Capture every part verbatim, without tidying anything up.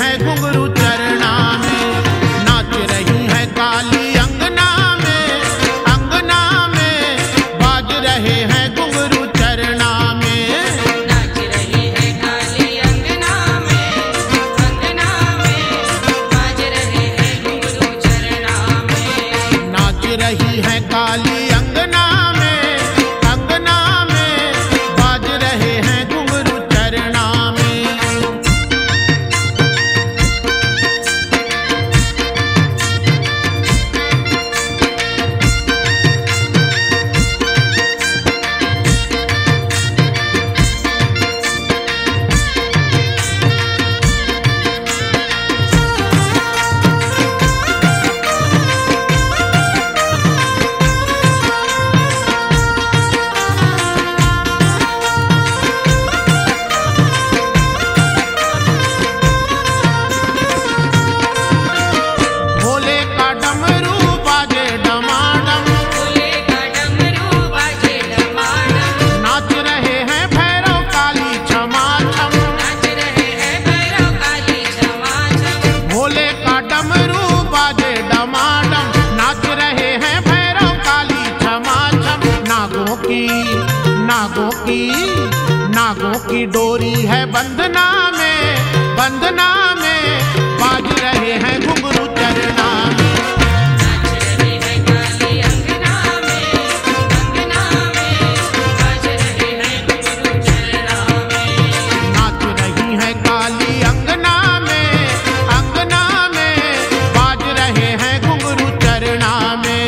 हैं घुंघरू चरना में, नाच रही है काली अंगना में, अंगना में बाज रहे हैं घुंघरू चरना में, नाच रही है काली अंगना में, अंगना में बाज रहे हैं घुंघरू चरना में, नाच रही है काली अंगना में, अंगना में बाज रहे हैं घुंघरू चरना में। भोले का डमरू बाजे डमाडम, भोले का डमरू बाजे डमाडम, नाच रहे हैं भैरव काली छमा छम, नाच रहे हैं भैरव काली छमा छम, भोले का डमरू बाजे डमाडम, नाच रहे हैं भैरव काली छमा छम। नागों की नागों की नागों की डोरी है बंधना में, बंधना में बाज रहे हैं घुंघरू चरना में, नाच रही है काली अंगना में, अंगना में बाज रहे हैं घुंघरू चरना में, नाच रही है काली अंगना में, अंगना में बाज रहे हैं घुंघरू चरना में।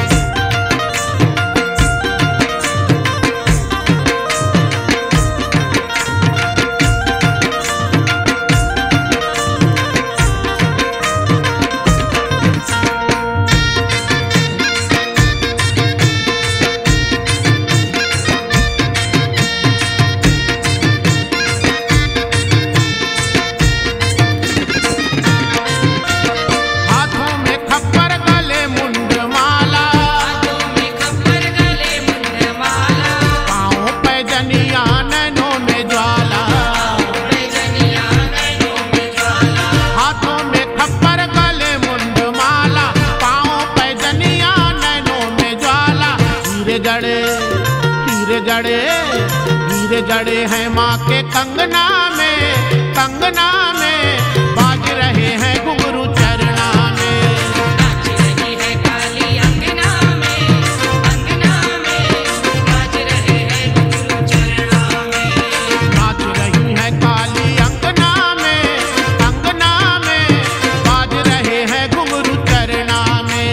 हाथों में खप्पर गले मुंड माला, हाथों में खप्पर गले मुंड माला, पाँव पे जनिया नैनों में ज्वाला, पैजनिया नैनों में ज्वाला, हाथों में खप्पर गले मुंड माला, पाँव पे जनिया नैनों में ज्वाला। हीरे जड़े हीरे जड़े हीरे जड़े हैं माँ के कंगना में, कंगना में बाज रहे हैं घुंघरू चरना में, नाच रही है काली अंगना में, अंगना में बाज रहे हैं घुंघरू चरना में, नाच रही है काली अंगना में, अंगना में बाज रहे हैं घुंघरू चरना में।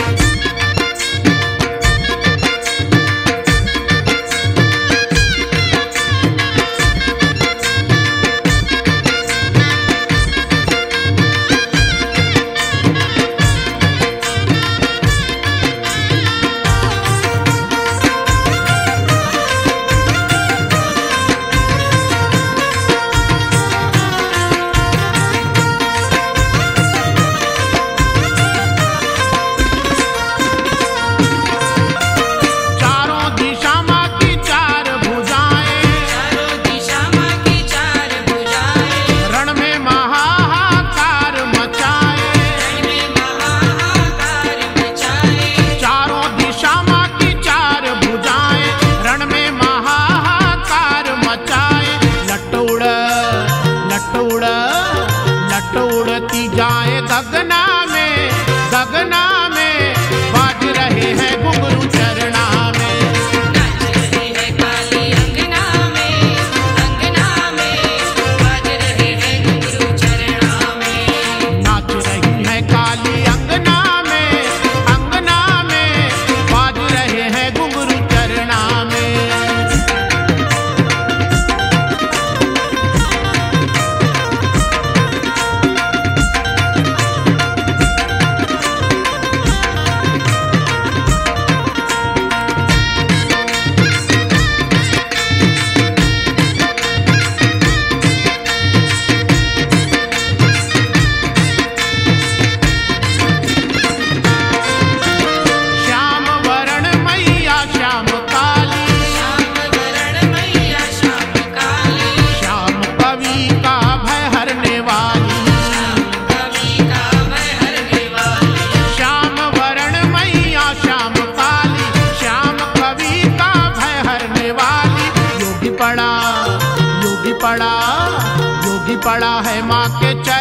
चारों दिशा माँ की चार भुजाएं, चारों दिशा माँ की चार भुजाएं, रण में महाहाकार मचाए, रण में महाहाकार मचाए, चारों दिशा माँ की चार भुजाएं, रण में महाहाकार मचाए। लटोड़ लटोड़ लटोड़ती जाए गगना में, गगना में बाज रहे हैं घुंघरू चरना में, नाच रही है काली अंगना में, अंगना में बाज रहे हैं घुंघरू चरना में, नाच रही है काली अंगना में, अंगना में बाज रहे हैं घुंघरू चरना में। पड़ा है माँ के चरण